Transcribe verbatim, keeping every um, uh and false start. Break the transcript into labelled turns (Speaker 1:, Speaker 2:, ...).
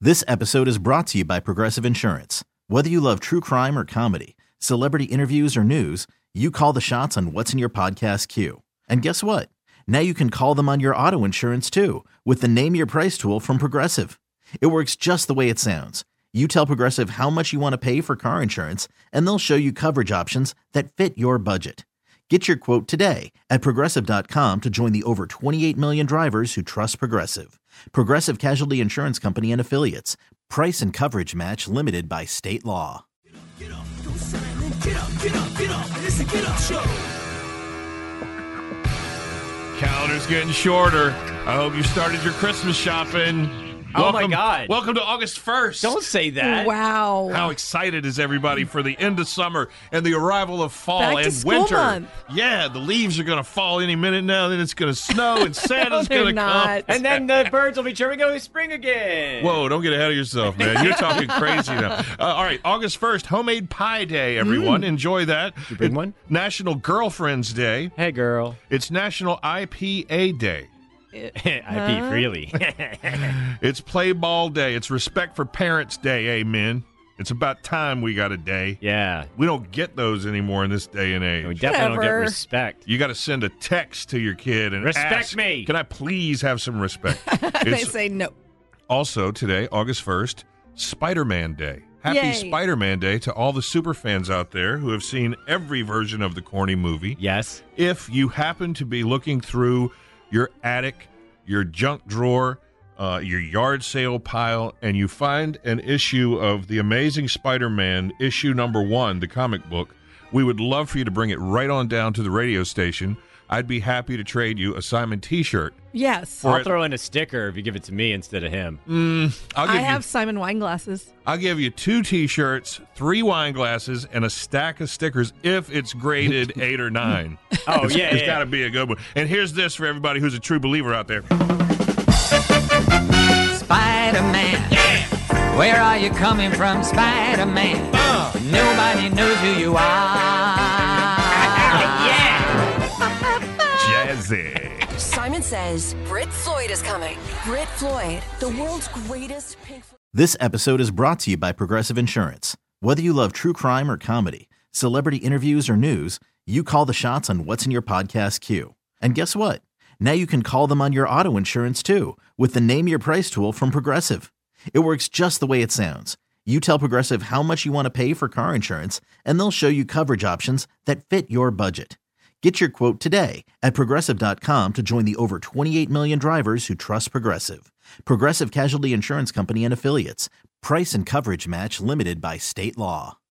Speaker 1: This episode is brought to you by Progressive Insurance. Whether you love true crime or comedy, celebrity interviews or news, you call the shots on what's in your podcast queue. And guess what? Now you can call them on your auto insurance too with the Name Your Price tool from Progressive. It works just the way it sounds. You tell Progressive how much you want to pay for car insurance, and they'll show you coverage options that fit your budget. Get your quote today at Progressive dot com to join the over twenty-eight million drivers who trust Progressive. Progressive Casualty Insurance Company and Affiliates. Price and coverage match limited by state law.
Speaker 2: Get up, go Simon, get up, get up, get up. It's a Get Up Show.
Speaker 3: Calendar's getting shorter. I hope you started your Christmas shopping.
Speaker 4: Oh,
Speaker 3: Welcome,
Speaker 4: my God.
Speaker 3: Welcome to August first.
Speaker 4: Don't say that.
Speaker 5: Wow.
Speaker 3: How excited is everybody for the end of summer and the arrival of fall
Speaker 5: Back to
Speaker 3: and
Speaker 5: school
Speaker 3: winter?
Speaker 5: month.
Speaker 3: Yeah, the leaves are going to fall any minute now. Then it's going to snow and Santa's
Speaker 5: they're
Speaker 3: going to come.
Speaker 5: not.
Speaker 4: And then the birds will be chirping, go spring again.
Speaker 3: Whoa, don't get ahead of yourself, man. You're talking crazy now. Uh, all right, August first, Homemade Pie Day, everyone.
Speaker 5: Mm.
Speaker 3: Enjoy that.
Speaker 4: Did you bring one?
Speaker 3: National Girlfriend's Day.
Speaker 4: Hey, girl.
Speaker 3: It's National I P A Day.
Speaker 4: I pee freely.
Speaker 3: It's Play Ball Day. It's Respect for Parents Day. Amen. It's about time we got a day.
Speaker 4: Yeah.
Speaker 3: We don't get those anymore in this day and age.
Speaker 4: We definitely don't get
Speaker 5: Whatever.
Speaker 4: respect.
Speaker 3: You got to send a text to your kid and
Speaker 4: Respect
Speaker 3: ask,
Speaker 4: me.
Speaker 3: Can I please have some respect?
Speaker 5: They
Speaker 3: It's
Speaker 5: say no.
Speaker 3: also today, August first, Spider-Man Day. Happy
Speaker 5: Yay.
Speaker 3: Spider-Man Day to all the super fans out there who have seen every version of the corny movie.
Speaker 4: Yes.
Speaker 3: If you happen to be looking through your attic, your junk drawer, uh, your yard sale pile, and you find an issue of The Amazing Spider-Man, issue number one, the comic book, we would love for you to bring it right on down to the radio station. I'd be happy to trade you a Simon t-shirt.
Speaker 5: Yes.
Speaker 3: Or
Speaker 4: I'll
Speaker 3: it-
Speaker 4: throw in a sticker if you give it to me instead of him.
Speaker 3: Mm, I'll give
Speaker 5: I
Speaker 3: you,
Speaker 5: have Simon wine glasses.
Speaker 3: I'll give you two t-shirts, three wine glasses, and a stack of stickers if it's graded eight or nine.
Speaker 4: Oh,
Speaker 3: It's-
Speaker 4: yeah.
Speaker 3: It's
Speaker 4: yeah.
Speaker 3: got to be a good one. And here's this for everybody who's a true believer out there.
Speaker 6: Spider-Man, yeah. Where are you coming from, Spider-Man?
Speaker 3: Uh.
Speaker 6: Nobody knows who you are.
Speaker 3: Jazzy.
Speaker 7: Simon Says Brit Floyd is coming. Brit Floyd, the world's greatest pink.
Speaker 1: This episode is brought to you by Progressive Insurance. Whether you love true crime or comedy, celebrity interviews or news, you call the shots on what's in your podcast queue. And guess what? Now you can call them on your auto insurance too with the Name Your Price tool from Progressive. It works just the way it sounds. You tell Progressive how much you want to pay for car insurance, and they'll show you coverage options that fit your budget. Get your quote today at Progressive dot com to join the over twenty-eight million drivers who trust Progressive. Progressive Casualty Insurance Company and Affiliates. Price and coverage match limited by state law.